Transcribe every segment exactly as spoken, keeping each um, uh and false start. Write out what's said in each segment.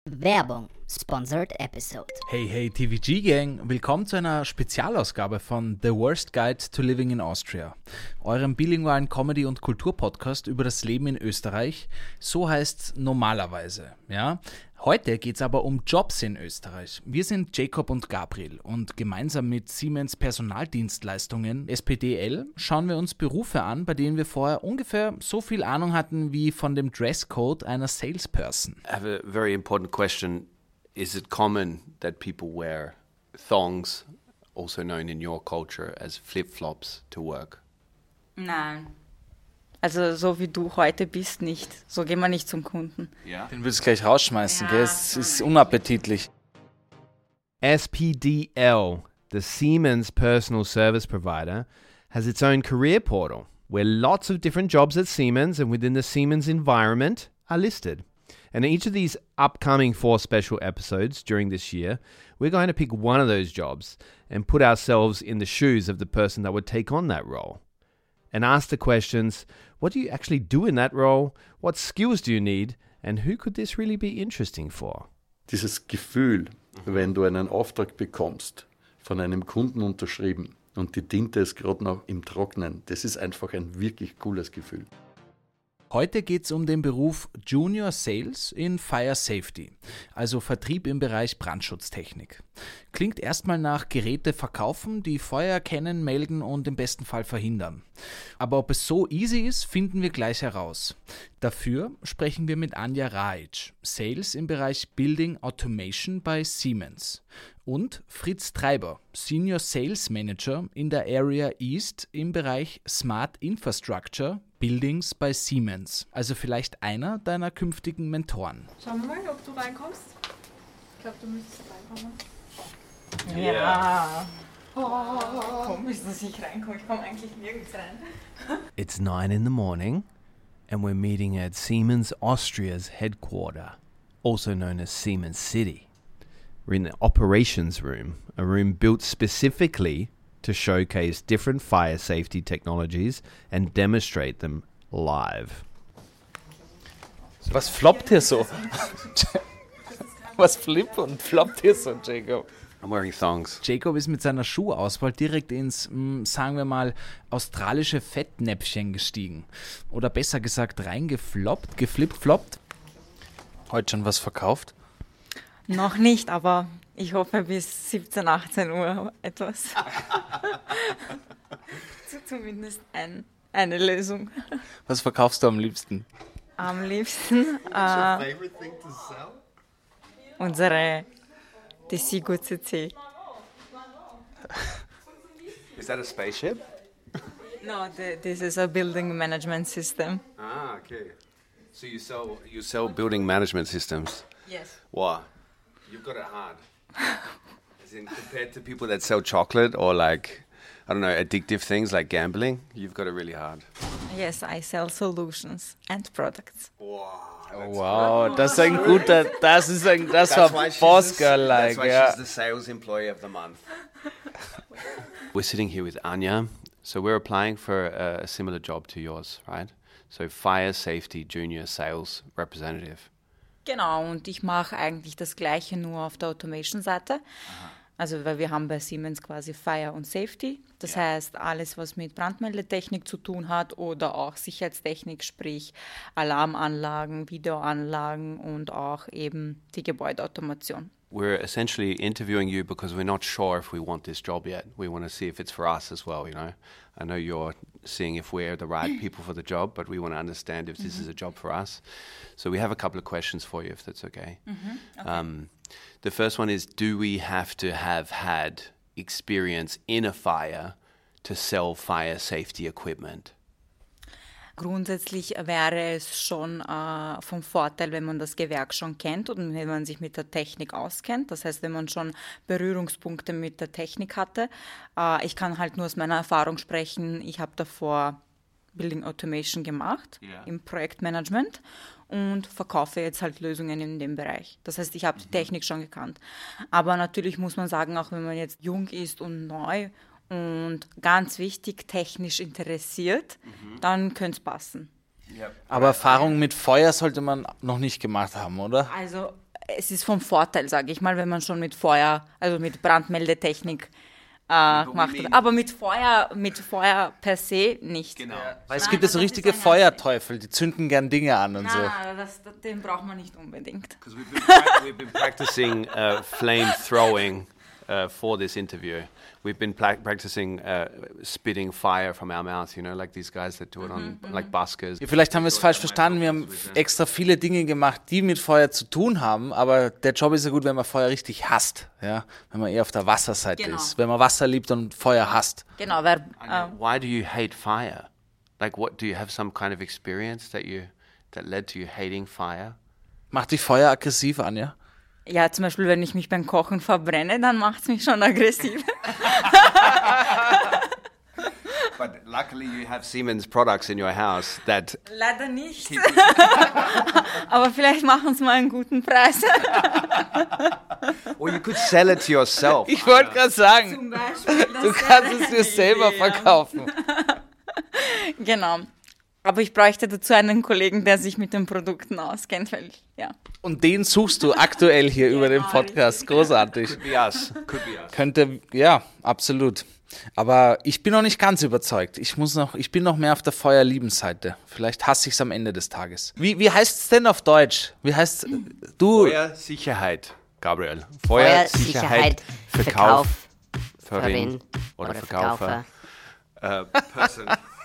Werbung. Sponsored Episode. Hey, hey, T V G-Gang. Willkommen zu einer Spezialausgabe von The Worst Guide to Living in Austria, eurem bilingualen Comedy- und Kulturpodcast über das Leben in Österreich. So heißt's normalerweise, ja. Heute geht's aber um Jobs in Österreich. Wir sind Jacob und Gabriel und gemeinsam mit Siemens Personaldienstleistungen S P D L schauen wir uns Berufe an, bei denen wir vorher ungefähr so viel Ahnung hatten wie von dem Dresscode einer Salesperson. I have a very important question. Is it common that people wear thongs, also known in your culture as flip-flops, to work? Nein. Also so wie du heute bist, nicht. So gehen wir nicht zum Kunden. Yeah. Den würdest du gleich rausschmeißen, Ja, gell? Es sorry. ist unappetitlich. S P D L, the Siemens personal service provider, has its own career portal where lots of different jobs at Siemens and within the Siemens environment are listed. And in each of these upcoming four special episodes during this year, we're going to pick one of those jobs and put ourselves in the shoes of the person that would take on that role. And ask the questions, what do you actually do in that role? What skills do you need? And who could this really be interesting for? Dieses Gefühl, wenn du einen Auftrag bekommst, von einem Kunden unterschrieben und die Tinte ist gerade noch im Trocknen, das ist einfach ein wirklich cooles Gefühl. Heute geht es um den Beruf Junior Sales in Fire Safety, also Vertrieb im Bereich Brandschutztechnik. Klingt erstmal nach Geräte verkaufen, die Feuer erkennen, melden und im besten Fall verhindern. Aber ob es so easy ist, finden wir gleich heraus. Dafür sprechen wir mit Anja Rajic, Sales im Bereich Building Automation bei Siemens. Und Fritz Treiber, Senior Sales Manager in der Area East im Bereich Smart Infrastructure Buildings bei Siemens. Also vielleicht einer deiner künftigen Mentoren. Schauen wir mal, ob du reinkommst. Ich glaube, du müsstest reinkommen. Ja. Oh, komisch, dass ich reinkomme. Ich komme eigentlich nirgends rein. It's nine in the morning, and we're meeting at Siemens Austria's headquarter, also known as Siemens City. We're in the operations room, a room built specifically to showcase different fire safety technologies and demonstrate them live. Was floppt hier so? Was flippt und floppt hier so, Jacob? I'm wearing thongs. Jacob ist mit seiner Schuhauswahl direkt ins, mh, sagen wir mal, australische Fettnäpfchen gestiegen. Oder besser gesagt reingefloppt, geflippt-floppt. Heute schon was verkauft? Noch nicht, aber ich hoffe bis siebzehn, achtzehn Uhr etwas. Zumindest ein, eine Lösung. Was verkaufst du am liebsten? Am liebsten äh, unsere D C G C C. Is that a spaceship? No, the, this is a building management system. Ah, okay. So you sell you sell building management systems. Yes. Wow. You've got it hard. As in, compared to people that sell chocolate or like, I don't know, addictive things like gambling, you've got it really hard. Yes, I sell solutions and products. Wow, das ist ein guter, das ist ein, das war Boss-Girl-like, That's why ja. she's the sales employee of the month. We're sitting here with Anja. So we're applying for a, a similar job to yours, right? So Fire Safety Junior Sales Representative. Genau, und ich mache eigentlich das Gleiche nur auf der Automation-Seite. Also, weil wir haben bei Siemens quasi Fire und Safety. Das Ja. heißt, alles, was mit Brandmeldetechnik zu tun hat oder auch Sicherheitstechnik, sprich Alarmanlagen, Videoanlagen und auch eben die Gebäudeautomation. We're essentially interviewing you because we're not sure if we want this job yet. We want to see if it's for us as well, you know. I know you're seeing if we're the right people for the job, but we want to understand if this is a job for us. So we have a couple of questions for you, if that's okay. Okay. Um, the first one is, do we have to have had experience in a fire to sell fire safety equipment? Grundsätzlich wäre es schon äh, vom Vorteil, wenn man das Gewerk schon kennt und wenn man sich mit der Technik auskennt. Das heißt, wenn man schon Berührungspunkte mit der Technik hatte. Äh, ich kann halt nur aus meiner Erfahrung sprechen. Ich habe davor Building Automation gemacht Ja. im Projektmanagement und verkaufe jetzt halt Lösungen in dem Bereich. Das heißt, ich habe die Technik schon gekannt. Aber natürlich muss man sagen, auch wenn man jetzt jung ist und neu und ganz wichtig, technisch interessiert, mhm. dann könnte es passen. Aber Erfahrung mit Feuer sollte man noch nicht gemacht haben, oder? Also es ist vom Vorteil, sage ich mal, wenn man schon mit Feuer, also mit Brandmeldetechnik äh, gemacht hat. Aber mit Feuer, mit Feuer per se nicht. Genau. Weil es Nein, gibt ja so das richtige ist ein- Feuerteufel, die zünden gern Dinge an und so. Nein, das, das, den braucht man nicht unbedingt. Because we've been, prac- we've been practicing uh, flame throwing uh, for this interview. We've been pla- practicing uh, spitting fire from our mouth, you know, like these guys that do it on, like buskers. Ja, vielleicht haben wir es falsch verstanden. Wir haben extra viele Dinge gemacht, die mit Feuer zu tun haben, aber der Job ist ja gut, wenn man Feuer richtig hasst. Ja? Wenn man eher auf der Wasserseite Genau. ist. Wenn man Wasser liebt und Feuer hasst. Genau, wer, Uh, äh, Why do you hate fire? Like, what do you have some kind of experience that you that led to you hating fire? Macht dich Feuer aggressiv an, ja? ja, zum Beispiel, wenn ich mich beim Kochen verbrenne, dann macht es mich schon aggressiv. But luckily, you have Siemens products in your house that. Leider nicht. Aber vielleicht machen sie mal einen guten Preis. Or you could sell it to yourself. Ich wollte gerade sagen, Zum Beispiel. das du wäre kannst es eine dir selber Idee, ja. verkaufen. Genau. Aber ich bräuchte dazu einen Kollegen, der sich mit den Produkten auskennt, weil, ja. Und den suchst du aktuell hier über den Podcast. Großartig. Could be us. Could be us. Könnte, ja, absolut. Aber ich bin noch nicht ganz überzeugt. Ich muss noch, ich bin noch mehr auf der Feuerlieben-Seite. Vielleicht hasse ich es am Ende des Tages. Wie, wie heißt es denn auf Deutsch? Wie heißt du? Feuersicherheit, Gabriel. Feuersicherheit, Verkauf, Verwin Verwin oder oder Verkäufer. Verkäufer. Uh, person.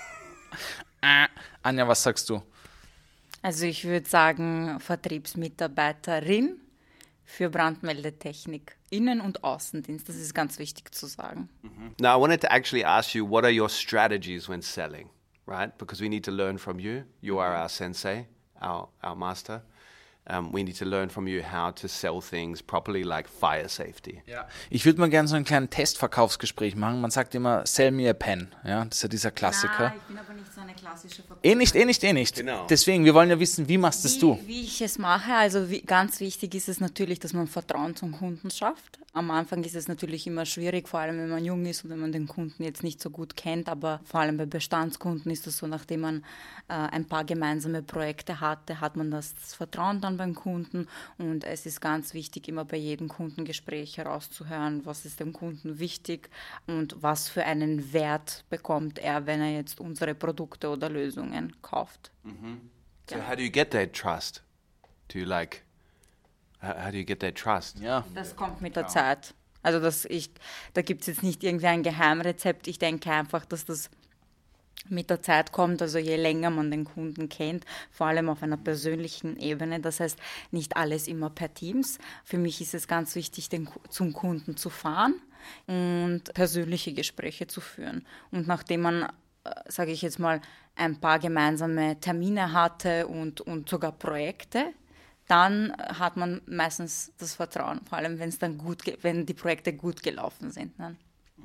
Äh, Anja, was sagst du? Also ich würde sagen, Vertriebsmitarbeiterin für Brandmeldetechnik, Innen- und Außendienst. Das ist ganz wichtig zu sagen. Now, I wanted to actually ask you, what are your strategies when selling, right? Because we need to learn from you. You are our sensei, our, our master. Um, we need to learn from you how to sell things properly, like fire safety. Ja. Ich würde mal gerne so einen kleinen Testverkaufsgespräch machen. Man sagt immer, sell me a pen. Ja, das ist ja dieser Klassiker. ich bin aber nicht so eine klassische Verkäuferin. Eh nicht, eh nicht, eh nicht. Genau. Deswegen, wir wollen ja wissen, wie machst es du? Wie, wie ich es mache, also wie, ganz wichtig ist es natürlich, dass man Vertrauen zum Kunden schafft. Am Anfang ist es natürlich immer schwierig, vor allem wenn man jung ist und wenn man den Kunden jetzt nicht so gut kennt, aber vor allem bei Bestandskunden ist es so, nachdem man äh, ein paar gemeinsame Projekte hatte, hat man das, das Vertrauen dann beim Kunden und es ist ganz wichtig, immer bei jedem Kundengespräch herauszuhören, was ist dem Kunden wichtig und was für einen Wert bekommt er, wenn er jetzt unsere Produkte oder Lösungen kauft. So, how do you get that trust? Do you like? How, how do you get that trust? Ja. Das kommt mit der Zeit. Also das ich, da gibt es jetzt nicht irgendwie ein Geheimrezept. Ich denke einfach, dass das mit der Zeit kommt. Also je länger man den Kunden kennt, vor allem auf einer persönlichen Ebene. Das heißt, nicht alles immer per Teams. Für mich ist es ganz wichtig, den, zum Kunden zu fahren und persönliche Gespräche zu führen. Und nachdem man, sage ich jetzt mal, ein paar gemeinsame Termine hatte und, und sogar Projekte, dann hat man meistens das Vertrauen, vor allem wenn es dann gut, ge- wenn die Projekte gut gelaufen sind. Ne?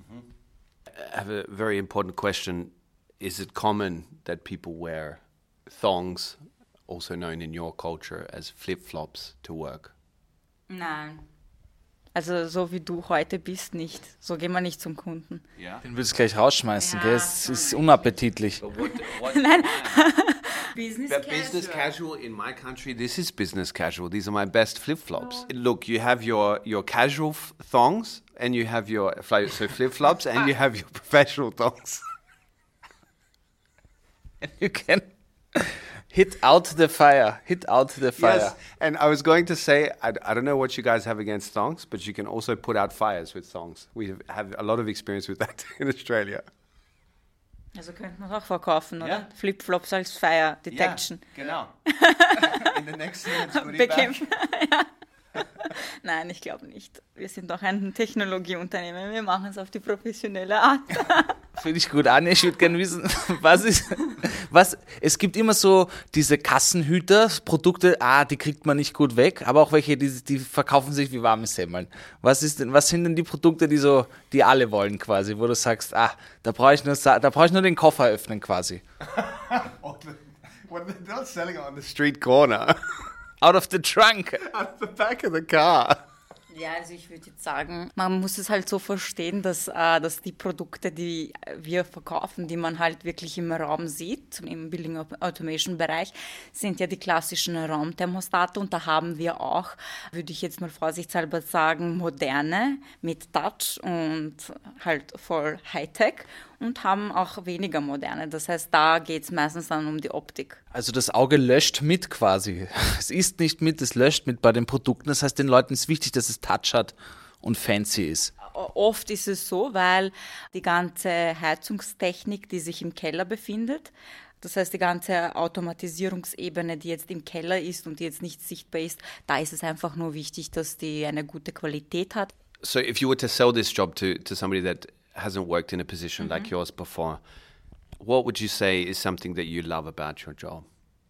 I have a very important question. Is it common that people wear thongs, also known in your culture as flip-flops, to work? Nein. Also so wie du heute bist, nicht. So gehen wir nicht zum Kunden. Yeah. Den willst du gleich rausschmeißen, Ja, gell? Es ist unappetitlich. What, what, Business But business casual in my country, this is business casual. These are my best flip-flops. Look, you have your, your casual f- thongs and you have your fly, so flip-flops and you have your professional thongs. You can hit out the fire. Hit out the fire. Yes, and I was going to say, I, I don't know what you guys have against thongs, but you can also put out fires with thongs. We have a lot of experience with that in Australia. Also könnte man es auch verkaufen, oder? Ja. Flip-Flops als Fire Detection. genau. In the next Bekämpfen. Ja. Nein, ich glaube nicht. Wir sind doch ein Technologieunternehmen. Wir machen es auf die professionelle Art. Finde ich gut an. Ich würde gerne wissen, was ist, was, es gibt immer so diese Kassenhüter, Produkte, ah, die kriegt man nicht gut weg, aber auch welche, die, die verkaufen sich wie warme Semmeln. Was ist denn, was sind denn die Produkte, die so, die alle wollen quasi, wo du sagst, ah, da brauche ich nur, da brauche ich nur den Koffer öffnen quasi. What they're not selling on the street corner. Out of the trunk. At the back of the car. Ja, also ich würde jetzt sagen, man muss es halt so verstehen, dass, äh, dass die Produkte, die wir verkaufen, die man halt wirklich im Raum sieht, im Building Automation Bereich, sind ja die klassischen Raumthermostate und da haben wir auch, würde ich jetzt mal vorsichtshalber sagen, moderne mit Touch und halt voll Hightech und haben auch weniger moderne. Das heißt, da geht es meistens dann um die Optik. Also das Auge löscht mit quasi. Es isst nicht mit, es löscht mit bei den Produkten. Das heißt, den Leuten ist wichtig, dass es Touch hat und fancy ist. Oft ist es so, weil die ganze Heizungstechnik, die sich im Keller befindet, das heißt die ganze Automatisierungsebene, die jetzt im Keller ist und die jetzt nicht sichtbar ist, da ist es einfach nur wichtig, dass die eine gute Qualität hat. So if you were to sell this job to, to somebody that hasn't worked in a position mm-hmm. like yours before, what would you say is something that you love about your job?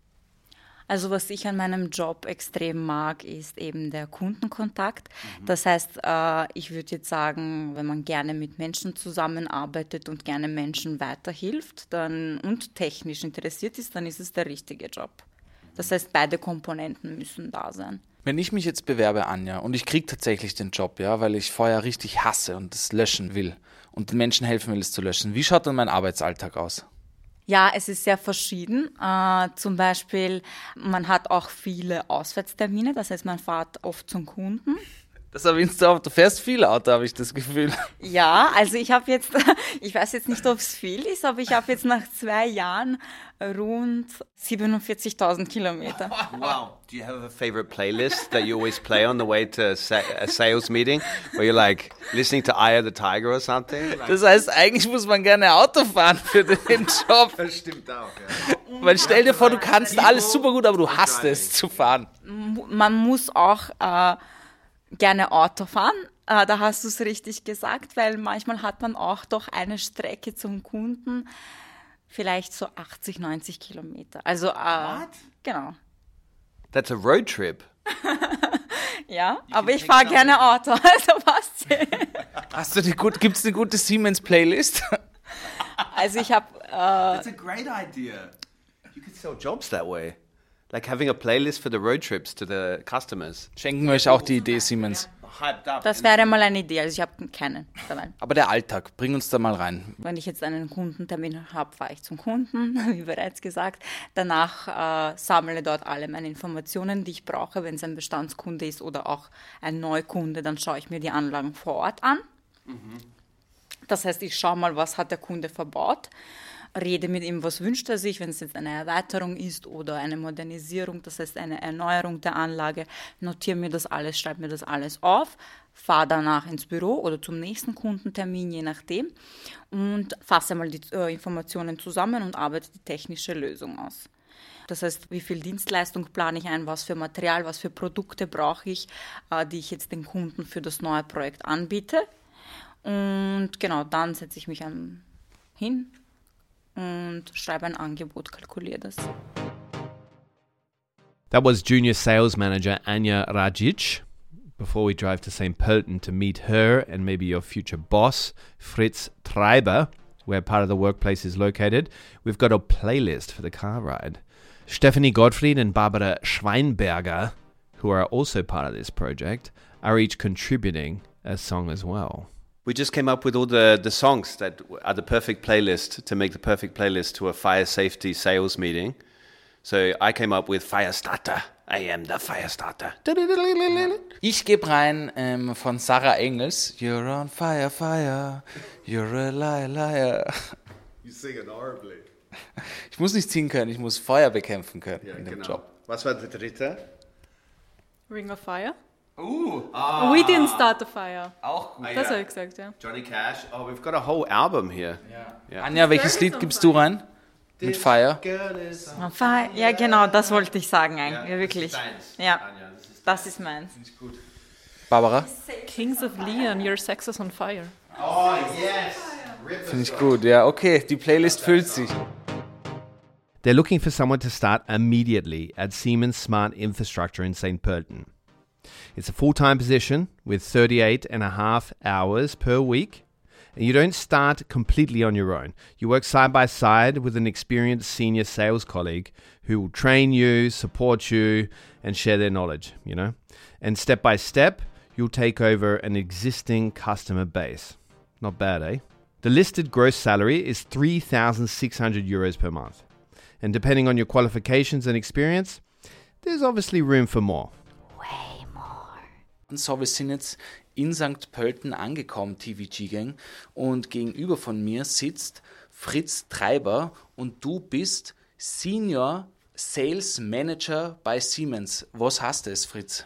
Also was ich an meinem Job extrem mag, ist eben der Kundenkontakt. Mhm. Das heißt, äh, ich würde jetzt sagen, wenn man gerne mit Menschen zusammenarbeitet und gerne Menschen weiterhilft dann, und technisch interessiert ist, dann ist es der richtige Job. Das heißt, beide Komponenten müssen da sein. Wenn ich mich jetzt bewerbe, Anja, und ich kriege tatsächlich den Job, ja, weil ich Feuer richtig hasse und es löschen will und den Menschen helfen will, es zu löschen, wie schaut dann mein Arbeitsalltag aus? Ja, es ist sehr verschieden. Äh, zum Beispiel, man hat auch viele Auswärtstermine, das heißt, man fährt oft zum Kunden. Das erwähnst du auch, du fährst viel Auto, habe ich das Gefühl. Ja, also ich habe jetzt, ich weiß jetzt nicht, ob es viel ist, aber ich habe jetzt nach zwei Jahren rund siebenundvierzigtausend Kilometer. Wow. Do you have a favorite playlist that you always play on the way to a, sa- a sales meeting? Where you're like listening to Eye of the Tiger or something? Das heißt, eigentlich muss man gerne Auto fahren für den Job. Das stimmt auch, ja. Weil stell dir vor, du kannst alles super gut, aber du hasst es zu fahren. Man muss auch äh, gerne Auto fahren, äh, da hast du es richtig gesagt, weil manchmal hat man auch doch eine Strecke zum Kunden, vielleicht so achtzig, neunzig Kilometer. Also, äh, What? Genau. That's a road trip. Ja, aber ich fahre gerne Auto, also passt. Hast du die gut, gibt's eine gute Siemens-Playlist? Also ich habe... Äh, That's a great idea. You could sell jobs that way. Like having a playlist for the road trips to the customers. Schenken wir euch auch die Idee, Siemens. Das wäre mal eine Idee, also ich habe keine dabei. Aber der Alltag, bring uns da mal rein. Wenn ich jetzt einen Kundentermin habe, fahre ich zum Kunden, wie bereits gesagt. Danach äh, sammle dort alle meine Informationen, die ich brauche, wenn es ein Bestandskunde ist oder auch ein Neukunde, dann schaue ich mir die Anlagen vor Ort an. Mhm. Das heißt, ich schaue mal, was hat der Kunde verbaut. Rede mit ihm, was wünscht er sich, wenn es jetzt eine Erweiterung ist oder eine Modernisierung, das heißt eine Erneuerung der Anlage, notiere mir das alles, schreibe mir das alles auf, fahre danach ins Büro oder zum nächsten Kundentermin, je nachdem, und fasse mal die äh, Informationen zusammen und arbeite die technische Lösung aus. Das heißt, wie viel Dienstleistung plane ich ein, was für Material, was für Produkte brauche ich, äh, die ich jetzt den Kunden für das neue Projekt anbiete. Und genau, dann setze ich mich an, hin und schreibe ein Angebot, kalkuliere das. That was Junior Sales Manager Anja Rajic. Before we drive to Saint Pölten to meet her and maybe your future boss, Fritz Treiber, where part of the workplace is located, we've got a playlist for the car ride. Stephanie Gottfried and Barbara Schweinberger, who are also part of this project, are each contributing a song as well. We just came up with all the, the songs that are the perfect playlist to make the perfect playlist to a fire safety sales meeting. So I came up with Fire Starter. I am the Fire Starter. Ich gebe rein ähm, von Sarah Engels. You're on fire, fire. You're a liar, liar. You sing it horribly. Ich muss nicht singen können, ich muss Feuer bekämpfen können ja, in dem genau. Job. Was war der dritte? Ring of Fire. Uh, ah. We didn't start the fire. Auch gut. Das ja. habe ich gesagt, ja. Johnny Cash. Oh, we've got a whole album here. Ja. Ja. Anja, welches Lied gibst du rein? Mit Fire? Fire? Ja, genau, das wollte ich sagen eigentlich, ja, wirklich. Das ist ja, Anja, das, ist das ist meins. Finde ich gut. Barbara? Kings of Leon, Your Sex is on Fire. Oh, yes. Finde ich gut, ja, okay, die Playlist füllt sich. They're looking for someone to start immediately at Siemens Smart Infrastructure in Saint Pölten. It's a full-time position with thirty-eight and a half hours per week. And you don't start completely on your own. You work side by side with an experienced senior sales colleague who will train you, support you, and share their knowledge, you know. And step by step, you'll take over an existing customer base. Not bad, eh? The listed gross salary is three thousand six hundred euros per month. And depending on your qualifications and experience, there's obviously room for more. So, wir sind jetzt in Sankt Pölten angekommen, T V G-Gang, und gegenüber von mir sitzt Fritz Treiber und du bist Senior Sales Manager bei Siemens. Was heißt das, Fritz?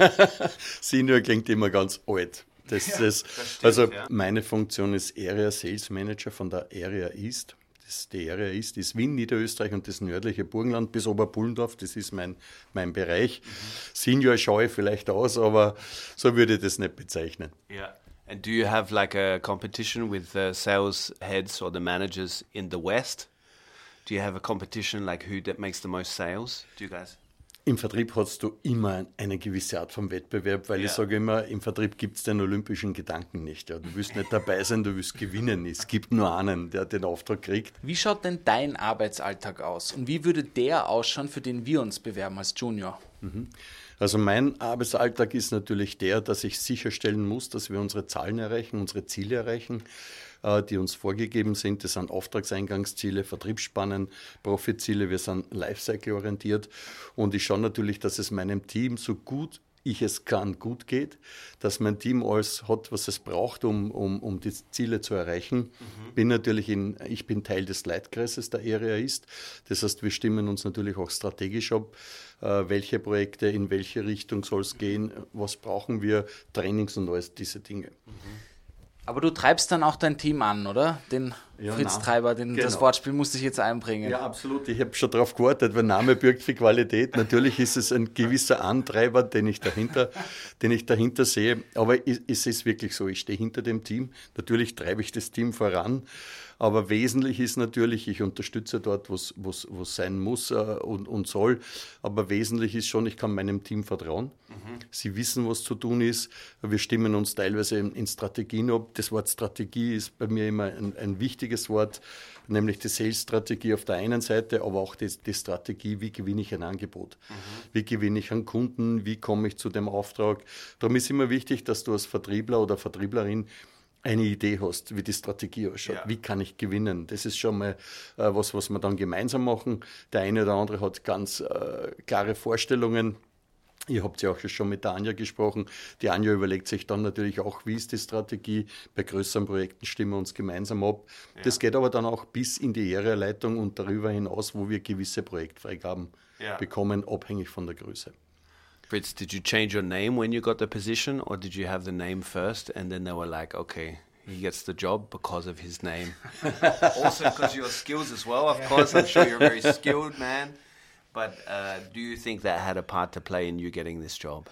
Senior klingt immer ganz alt. Das, ja, das, das stimmt, also ja. Meine Funktion ist Area Sales Manager von der Area East. Das, die Area East ist Wien, Niederösterreich und das nördliche Burgenland bis Oberpullendorf. Das ist mein, mein Bereich. Mhm. Senior schaue ich vielleicht aus, aber so würde ich das nicht bezeichnen. Yeah. And do you have like a competition with the sales heads or the managers in the West? Do you have a competition like who that makes the most sales? Do you guys? Im Vertrieb hast du immer eine gewisse Art von Wettbewerb, weil ja. ich sage immer, im Vertrieb gibt es den olympischen Gedanken nicht. Ja. Du willst nicht dabei sein, du willst gewinnen. Es gibt nur einen, der den Auftrag kriegt. Wie schaut denn dein Arbeitsalltag aus? Und wie würde der ausschauen, für den wir uns bewerben als Junior? Mhm. Also mein Arbeitsalltag ist natürlich der, dass ich sicherstellen muss, dass wir unsere Zahlen erreichen, unsere Ziele erreichen, die uns vorgegeben sind. Das sind Auftragseingangsziele, Vertriebsspannen, Profitziele. Wir sind Lifecycle-orientiert. Und ich schaue natürlich, dass es meinem Team so gut ich es kann, gut geht, dass mein Team alles hat, was es braucht, um, um, um die Ziele zu erreichen. Mhm. Bin natürlich in, ich bin Teil des Leitkreises der Area East. Das heißt, wir stimmen uns natürlich auch strategisch ab, äh, welche Projekte, in welche Richtung soll es gehen, was brauchen wir, Trainings und alles diese Dinge. Mhm. Aber du treibst dann auch dein Team an, oder? Den ja, Fritz nein. Treiber, den, genau. Das Wortspiel musste ich jetzt einbringen. Ja, absolut. Ich habe schon darauf gewartet, weil Name birgt für Qualität. Natürlich ist es ein gewisser Antreiber, den ich dahinter, den ich dahinter sehe. Aber es ist wirklich so, ich stehe hinter dem Team. Natürlich treibe ich das Team voran. Aber wesentlich ist natürlich, ich unterstütze dort, wo es sein muss äh, und, und soll. Aber wesentlich ist schon, ich kann meinem Team vertrauen. Mhm. Sie wissen, was zu tun ist. Wir stimmen uns teilweise in, in Strategien ab. Das Wort Strategie ist bei mir immer ein, ein wichtiges Wort, nämlich die Sales-Strategie auf der einen Seite, aber auch die, die Strategie, wie gewinne ich ein Angebot? Mhm. Wie gewinne ich einen Kunden? Wie komme ich zu dem Auftrag? Darum ist immer wichtig, dass du als Vertriebler oder Vertrieblerin eine Idee hast, wie die Strategie ausschaut. Ja. Wie kann ich gewinnen? Das ist schon mal äh, was, was wir dann gemeinsam machen. Der eine oder andere hat ganz äh, klare Vorstellungen. Ihr habt ja auch schon mit der Anja gesprochen. Die Anja überlegt sich dann natürlich auch, wie ist die Strategie. Bei größeren Projekten stimmen wir uns gemeinsam ab. Ja. Das geht aber dann auch bis in die Area-Leitung und darüber hinaus, wo wir gewisse Projektfreigaben ja. bekommen, abhängig von der Größe. Fritz, did you change your name when you got the position, or did you have the name first and then they were like, okay, he gets the job because of his name? Also because your skills as well, of yeah. course. I'm sure you're a very skilled man. But uh, do you think that had a part to play in you getting this job?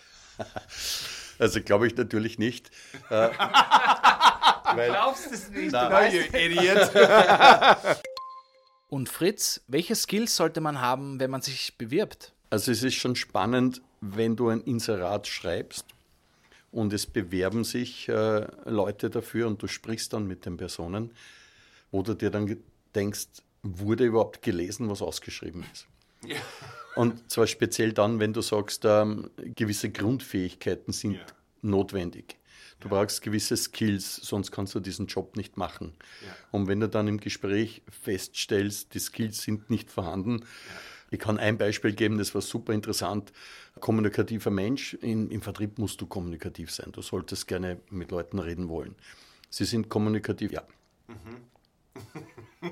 Also glaube ich natürlich nicht. Du glaubst es nicht, no, du you idiot. Und Fritz, welche Skills sollte man haben, wenn man sich bewirbt? Also es ist schon spannend, wenn du ein Inserat schreibst und es bewerben sich äh, Leute dafür und du sprichst dann mit den Personen, wo du dir dann denkst, wurde überhaupt gelesen, was ausgeschrieben ist. Ja. Und zwar speziell dann, wenn du sagst, ähm, gewisse Grundfähigkeiten sind ja. notwendig. Du ja. brauchst gewisse Skills, sonst kannst du diesen Job nicht machen. Ja. Und wenn du dann im Gespräch feststellst, die Skills sind nicht vorhanden, ja. Ich kann ein Beispiel geben, das war super interessant. Kommunikativer Mensch, in, im Vertrieb musst du kommunikativ sein. Du solltest gerne mit Leuten reden wollen. Sie sind kommunikativ, ja. Mhm.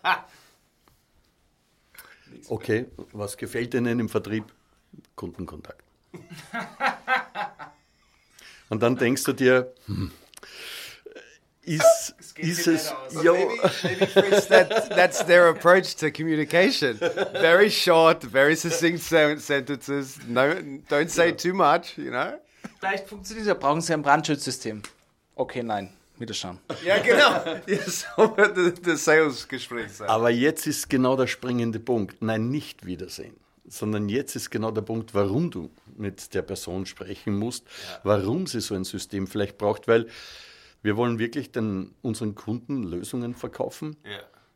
Okay, was gefällt Ihnen im Vertrieb? Kundenkontakt. Und dann denkst du dir, hm, Is, is es, yo. Maybe, maybe Fritz, that, that's their approach to communication. Very short, very succinct sentences. No, don't say too much, you know. Vielleicht funktioniert das, brauchen Sie ein Brandschutzsystem. Okay, nein, wiederschauen. Ja, genau. Yes, das Sales-Gespräch. Aber jetzt ist genau der springende Punkt. Nein, nicht wiedersehen. Sondern jetzt ist genau der Punkt, warum du mit der Person sprechen musst, ja. warum sie so ein System vielleicht braucht, weil wir wollen wirklich den, unseren Kunden Lösungen verkaufen. Ja.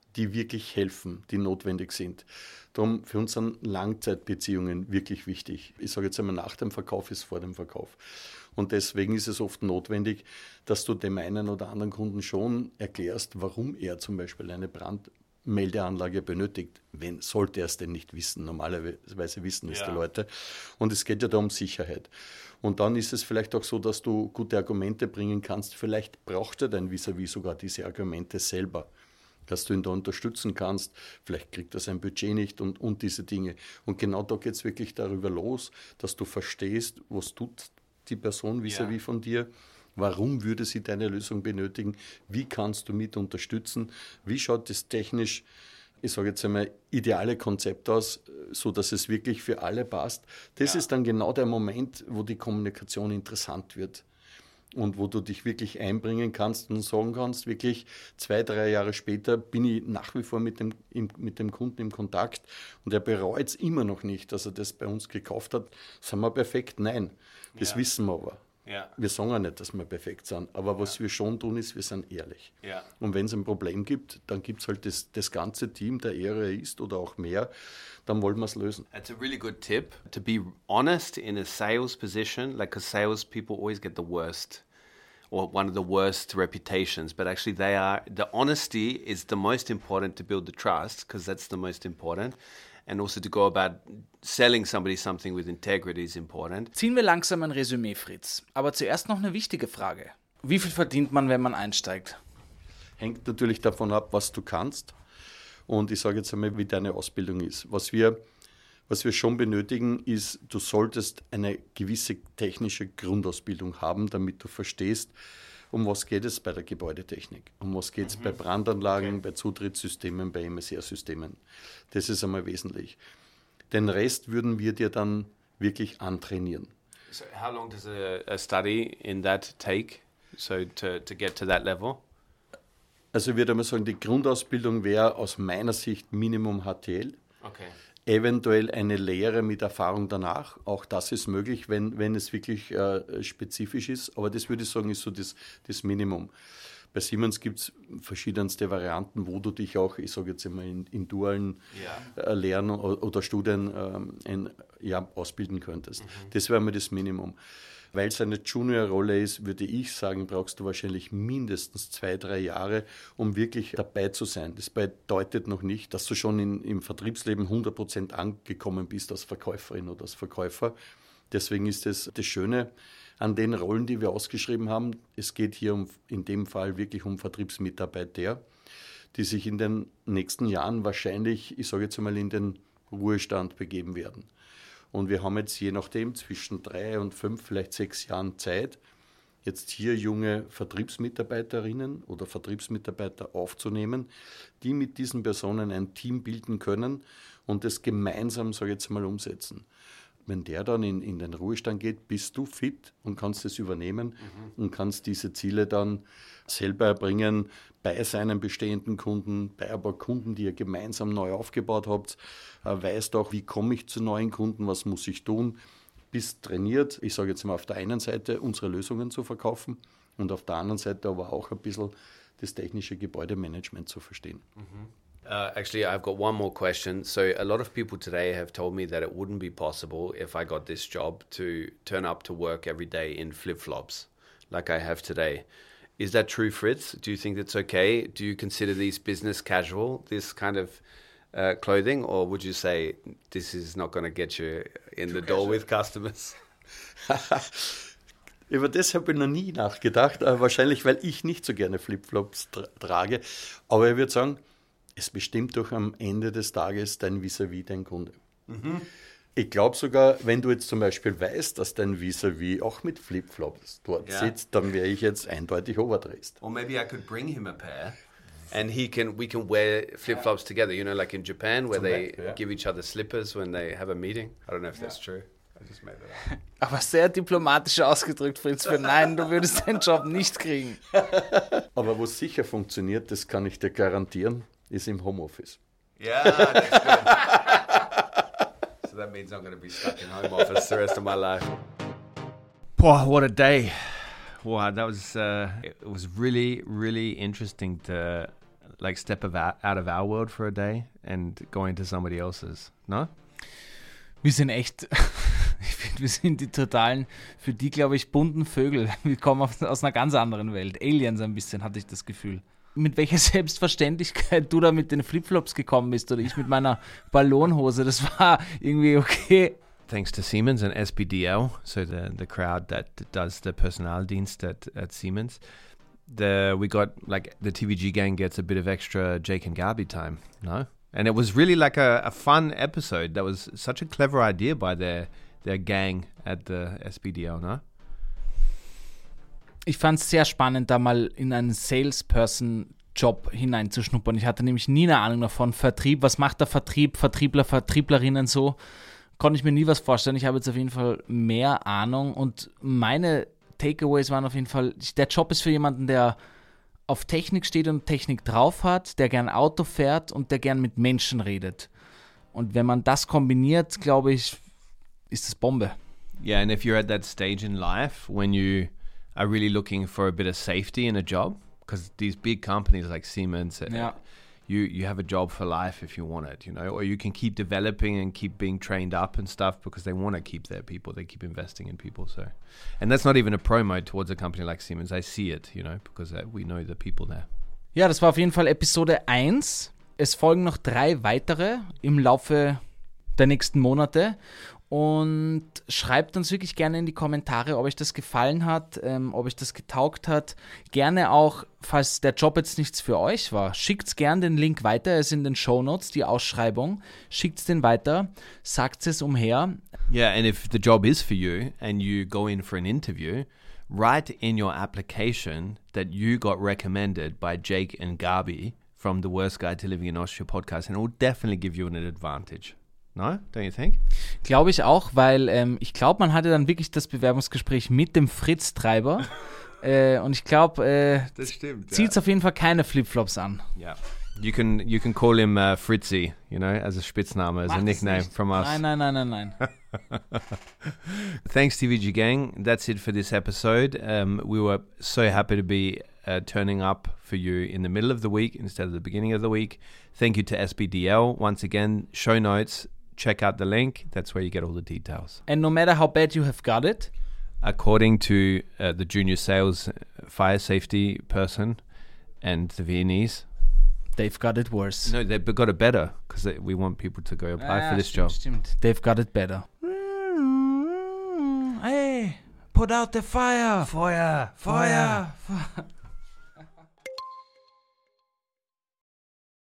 die wirklich helfen, die notwendig sind. Darum für uns sind Langzeitbeziehungen wirklich wichtig. Ich sage jetzt einmal, nach dem Verkauf ist vor dem Verkauf. Und deswegen ist es oft notwendig, dass du dem einen oder anderen Kunden schon erklärst, warum er zum Beispiel eine Brandmeldeanlage benötigt. Wenn, sollte er es denn nicht wissen? Normalerweise wissen es ja. die Leute. Und es geht ja da um Sicherheit. Und dann ist es vielleicht auch so, dass du gute Argumente bringen kannst. Vielleicht braucht er dein Vis-à-vis sogar diese Argumente selber, dass du ihn da unterstützen kannst. Vielleicht kriegt er sein Budget nicht und, und diese Dinge. Und genau da geht es wirklich darüber los, dass du verstehst, was tut die Person vis-à-vis ja. von dir, warum würde sie deine Lösung benötigen, wie kannst du mit unterstützen, wie schaut das technisch, ich sage jetzt einmal, ideale Konzept aus, so dass es wirklich für alle passt. Das ja. ist dann genau der Moment, wo die Kommunikation interessant wird. Und wo du dich wirklich einbringen kannst und sagen kannst, wirklich zwei, drei Jahre später bin ich nach wie vor mit dem, im, mit dem Kunden im Kontakt und er bereut es immer noch nicht, dass er das bei uns gekauft hat. Sind wir perfekt? Nein, das ja. wissen wir aber. Ja. Wir sagen ja nicht, dass wir perfekt sind, aber was ja. wir schon tun, ist, wir sind ehrlich. Ja. Und wenn es ein Problem gibt, dann gibt es halt das, das ganze Team, der Ehre ist oder auch mehr, dann wollen wir es lösen. That's a really good tip, to be honest in a sales position, like because sales people always get the worst or one of the worst reputations, but actually they are, the honesty is the most important to build the trust, because that's the most important. And also to go about selling somebody something with integrity is important. Ziehen wir langsam ein Resümee, Fritz. Aber zuerst noch eine wichtige Frage. Wie viel verdient man, wenn man einsteigt? Hängt natürlich davon ab, was du kannst. Und ich sage jetzt einmal, wie deine Ausbildung ist. Was wir, was wir schon benötigen, ist, du solltest eine gewisse technische Grundausbildung haben, damit du verstehst, um was geht es bei der Gebäudetechnik, um was geht es mhm. bei Brandanlagen, okay. bei Zutrittssystemen, bei M S R-Systemen. Das ist einmal wesentlich. Den Rest würden wir dir dann wirklich antrainieren. So how long does a, a study in that take, so to, to get to that level? Also ich würde einmal sagen, die Grundausbildung wäre aus meiner Sicht Minimum H T L. Okay. Eventuell eine Lehre mit Erfahrung danach. Auch das ist möglich, wenn, wenn es wirklich äh, spezifisch ist. Aber das würde ich sagen, ist so das, das Minimum. Bei Siemens gibt es verschiedenste Varianten, wo du dich auch, ich sage jetzt einmal, in, in dualen ja. äh, Lernen oder, oder Studien ähm, ein, ja, ausbilden könntest. Mhm. Das wäre mal das Minimum. Weil es eine Junior-Rolle ist, würde ich sagen, brauchst du wahrscheinlich mindestens zwei, drei Jahre, um wirklich dabei zu sein. Das bedeutet noch nicht, dass du schon in, im Vertriebsleben hundert Prozent angekommen bist als Verkäuferin oder als Verkäufer. Deswegen ist es das Schöne an den Rollen, die wir ausgeschrieben haben. Es geht hier um, in dem Fall wirklich um Vertriebsmitarbeiter, die sich in den nächsten Jahren wahrscheinlich, ich sage jetzt einmal, in den Ruhestand begeben werden. Und wir haben jetzt je nachdem zwischen drei und fünf, vielleicht sechs Jahren Zeit, jetzt hier junge Vertriebsmitarbeiterinnen oder Vertriebsmitarbeiter aufzunehmen, die mit diesen Personen ein Team bilden können und das gemeinsam, sage ich jetzt mal, umsetzen. Wenn der dann in, in den Ruhestand geht, bist du fit und kannst es übernehmen mhm. und kannst diese Ziele dann selber erbringen bei seinen bestehenden Kunden, bei ein paar Kunden, die ihr gemeinsam neu aufgebaut habt. Äh, weißt auch, wie komme ich zu neuen Kunden, was muss ich tun. Bist trainiert, ich sage jetzt mal auf der einen Seite, unsere Lösungen zu verkaufen und auf der anderen Seite aber auch ein bisschen das technische Gebäudemanagement zu verstehen. Mhm. Uh, actually, I've got one more question. So a lot of people today have told me that it wouldn't be possible if I got this job to turn up to work every day in flip-flops like I have today. Is that true, Fritz? Do you think that's okay? Do you consider these business casual, this kind of uh, clothing? Or would you say this is not going to get you in the door with customers? Über das habe ich noch nie nachgedacht. Äh, wahrscheinlich, weil ich nicht so gerne Flipflops tra- trage. Aber ich würde sagen, es bestimmt doch am Ende des Tages dein Vis-à-vis dein Kunde. Mhm. Ich glaube sogar, wenn du jetzt zum Beispiel weißt, dass dein Vis-à-vis auch mit Flipflops dort yeah. sitzt, dann wäre ich jetzt eindeutig overdressed. Or maybe I could bring him a pair and he can, we can wear flip-flops yeah. together. You know, like in Japan, where zum they Beispiel, yeah. give each other slippers when they have a meeting. I don't know if yeah. that's true. I just made that up. Aber sehr diplomatisch ausgedrückt, Fritz, für nein, du würdest den Job nicht kriegen. Aber wo es sicher funktioniert, das kann ich dir garantieren, ist im Homeoffice. Yeah, that's good. So that means I'm going to be stuck in home office the rest of my life. Boah, what a day. Wow, that was uh, it was really, really interesting to like step of our, out of our world for a day and go into somebody else's, no? Wir sind echt, ich finde, wir sind die totalen, für die, glaube ich, bunten Vögel. Wir kommen aus, aus einer ganz anderen Welt. Aliens ein bisschen, hatte ich das Gefühl. Mit welcher Selbstverständlichkeit du da mit den Flipflops gekommen bist oder ich mit meiner Ballonhose, das war irgendwie okay. Thanks to Siemens and S P D L, so the, the crowd that does the Personaldienst at, at Siemens, the we got, like, the T V G gang gets a bit of extra Jake and Gabi time, no? And it was really like a, a fun episode. That was such a clever idea by their, their gang at the S P D L, no? Ich fand es sehr spannend, da mal in einen Salesperson-Job hineinzuschnuppern. Ich hatte nämlich nie eine Ahnung davon. Vertrieb, was macht der Vertrieb, Vertriebler, Vertrieblerinnen so? Konnte ich mir nie was vorstellen. Ich habe jetzt auf jeden Fall mehr Ahnung und meine Takeaways waren auf jeden Fall, der Job ist für jemanden, der auf Technik steht und Technik drauf hat, der gern Auto fährt und der gern mit Menschen redet. Und wenn man das kombiniert, glaube ich, ist es Bombe. Yeah, and if you're at that stage in life when you are really looking for a bit of safety in a job, because these big companies like Siemens, Ja. you you have a job for life if you want it, you know, or you can keep developing and keep being trained up and stuff because they want to keep their people, they keep investing in people. So, and that's not even a promo towards a company like Siemens. I see it, you know, because uh, we know the people there. Ja, das war auf jeden Fall Episode eins. Es folgen noch drei weitere im Laufe der nächsten Monate. Und schreibt uns wirklich gerne in die Kommentare, ob euch das gefallen hat, ähm, ob euch das getaugt hat. Gerne auch, falls der Job jetzt nichts für euch war, schickt gerne den Link weiter, er ist in den Shownotes, die Ausschreibung. Schickt es den weiter, sagt es umher. Yeah, and if the job is for you and you go in for an interview, write in your application that you got recommended by Jake and Gabi from the Worst Guide to Living in Austria podcast, and it will definitely give you an advantage. No? Don't you think? Glaube ich auch, weil ähm, ich glaube, man hatte dann wirklich das Bewerbungsgespräch mit dem Fritz-Treiber äh, und ich glaube, äh, Das stimmt, zieht es auf jeden Fall keine Flipflops an. Yeah. You can you can call him uh, Fritzi, you know, as a Spitzname, as a Macht es nickname nicht. from us. Nein, nein, nein, nein, nein. Thanks, T V G Gang. That's it for this episode. Um, we were so happy to be uh, turning up for you in the middle of the week instead of the beginning of the week. Thank you to S B D L. Once again, show notes. Check out the link. That's where you get all the details. And no matter how bad you have got it, According to uh, the junior sales fire safety person and the Viennese, they've got it worse. no, they've got it better because we want people to go apply Ah, for this stimmt, job. Stimmt. They've got it better. Hey, put out the fire. Feuer! Feuer.